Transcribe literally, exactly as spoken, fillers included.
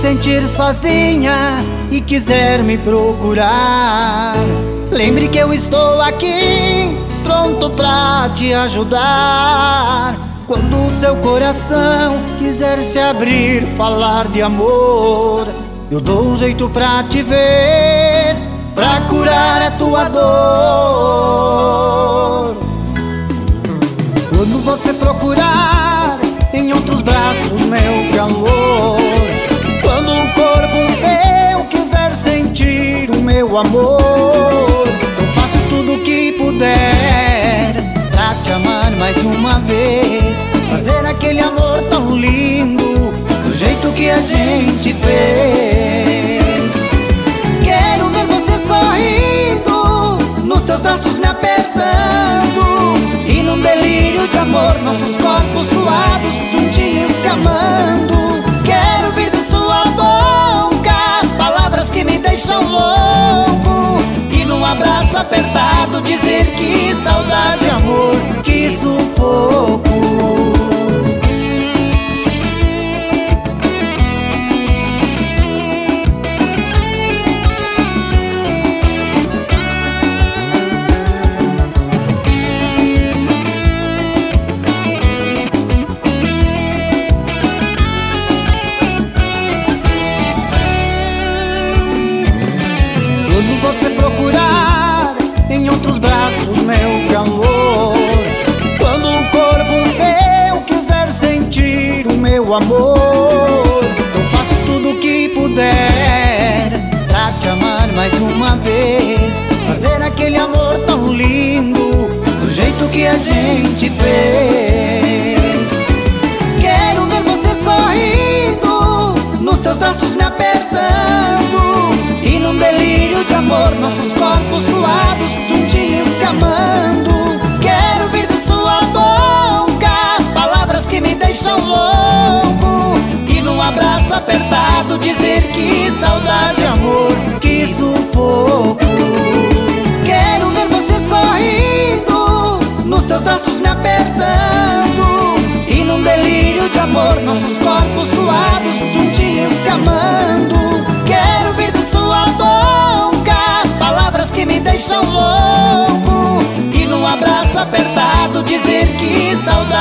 sentir sozinha e quiser me procurar, lembre que eu estou aqui, pronto pra te ajudar. Quando o seu coração quiser se abrir, falar de amor, eu dou um jeito pra te ver, pra curar a tua dor. Quando você procurar em outros braços meu calor, quando o corpo seu quiser sentir o meu amor, eu faço tudo o que puder pra te amar mais uma vez, fazer aquele amor tão lindo do jeito que a gente fez. Quero ver você sorrindo, nos teus braços me apertando, e num delírio de amor nossos corpos suados juntinhos se amando. Quero ouvir de sua boca palavras que me deixam louco, e num abraço apertado dizer que saudade, amor, que sufoco. Quando você procurar em outros braços meu calor, quando o corpo seu quiser sentir o meu amor, eu faço tudo o que puder pra te amar mais uma vez, fazer aquele amor tão lindo do jeito que a gente fez. Quero ver você sorrindo, nos teus braços me apertando, e num delírio de amor nossos corpos suados juntinhos se amando. Quero ouvir de sua boca palavras que me deixam louco, e num abraço apertado dizer que saudade, amor, que sufoco. Quero ver você sorrindo, nos teus braços me apertando, e num delírio de amor nossos corpos suados juntinhos se amando. Quero ouvir de sua boca palavras que me deixam louco, e num abraço apertado dizer que saudade